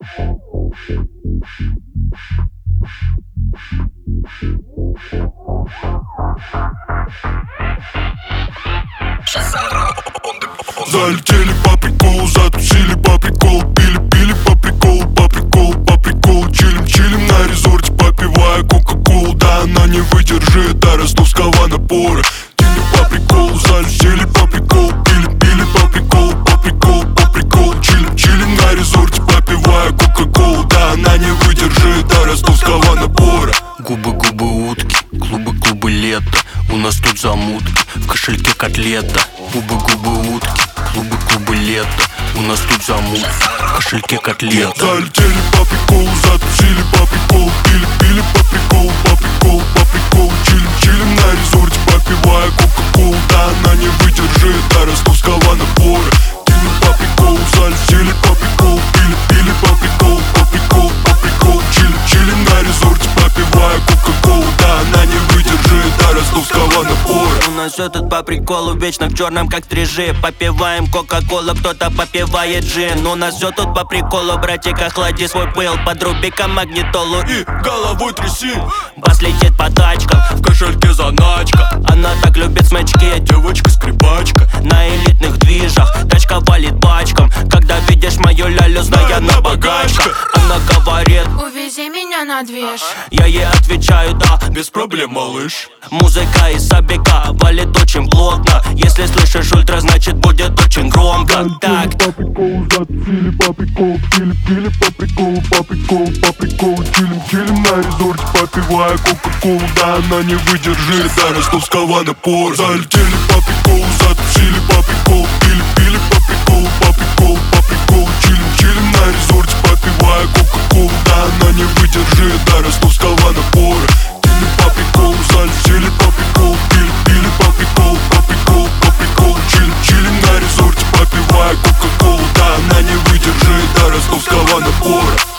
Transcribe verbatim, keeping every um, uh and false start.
Залетели по приколу, затусили по приколу, пили, пили по приколу, по приколу, по приколу. Чилим, чилим на резорте, попивая кока-колу. Да она не выдержит до ростовского напора. Пили по приколу, залетели по приколу, пили, пили по приколу, по приколу, по приколу. Чилим, чилим на резорте, попивая кока-колу. Да она не выдержит до ростовского напора. Губы, губы, утки, клубы, клубы, лето. У нас тут замутки, в кошельке котлета. Губы, губы, утки, клубы, клубы, лето. У нас тут замутки, в кошельке котлета. Залетели по приколу, затусили по приколу, пили, пили по приколу, по приколу, по приколу. Чилим, чилим на резорте, попивая кока-колу. Да она не выдержит до ростовского напора. Пили по приколу, залетели по приколу, пили, пили по приколу, по приколу, по приколу. Чилим, чилим на резорте, попивая кока-колу. Да она не выдержит до ростовского напора. У нас все тут по приколу, вечно в черном как стрижи. Попиваем кока-колу, кто-то попивает джин. У нас все тут по приколу, братик, охлади свой пыл. Подруби-ка магнитолу и головой тряси. Бас летит по тачкам, в кошельке заначка. Она так любит смачки, девочка-скрипачка. На элитных движах, тачка валит бачком. Когда видишь мою лялю, знай, она богачка. Она говорит: увези меня на движ. Я ей отвечаю: да, Без проблем, малыш. музыка из Сабика валит очень плотно. Если слышишь ультра, значит будет очень громко. Так, по приколу, затусили по приколу, пили, пили по приколу, по приколу, по приколу. Чилим, чилим на резорте, попивая кока-колу. Да она не выдержит до ростовского напора. Залетели по приколу, затусили по приколу, пили, пили по приколу, по приколу, по приколу. Чилим, чилим на резорте, попивая кока-колу. Да она не выдержит до ростовского напора. Пили по приколу, залетели по приколу, пили, пили по приколу, по приколу, по приколу. Чилим, чилим на резорте, попивая кока-колу. Да она не выдержит до ростовского напора.